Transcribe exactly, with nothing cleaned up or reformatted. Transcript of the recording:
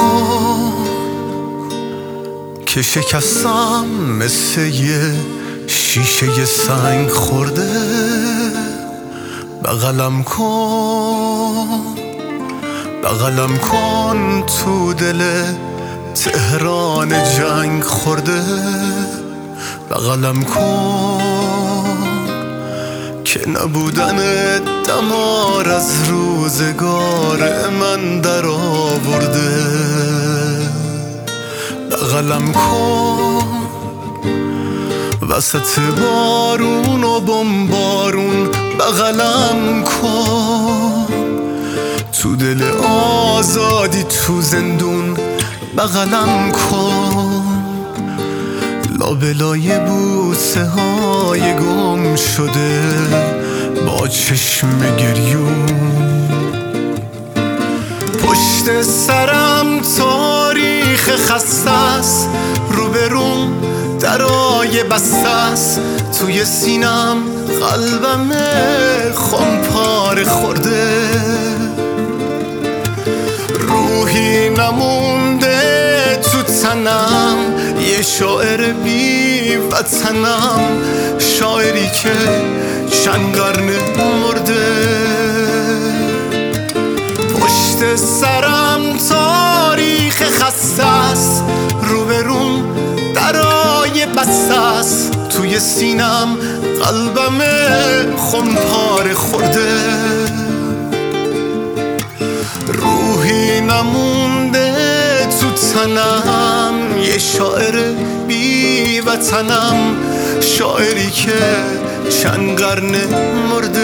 که شکستم مثل یه شیشه سنگ خورده. بغلم کن بغلم کن تو دل تهران جنگ خورده. بغلم کن که نبودن دمار از روزگار من در آورده. بغلم کن وسط بارون و بمبارون. بغلم کن تو دل آزادی تو زندون. بغلم کن لابلای بوسه های گم شده با چشم گریون. پشت سرم تاریخ خسته است، روبروم درای بسته است. توی سینم قلبم خمپاره خورده. روحی نمونده تو تنم، یه شاعر بی وطنم، شاعری که چند قرن مرده. پشت سرم تاریخ خسته است، روبروم درای بسته است. توی سینم قلبم خمپاره خورده. روحی نمونده تو تنم، یه شاعر بی وطنم، شاعری که چند قرن مرده.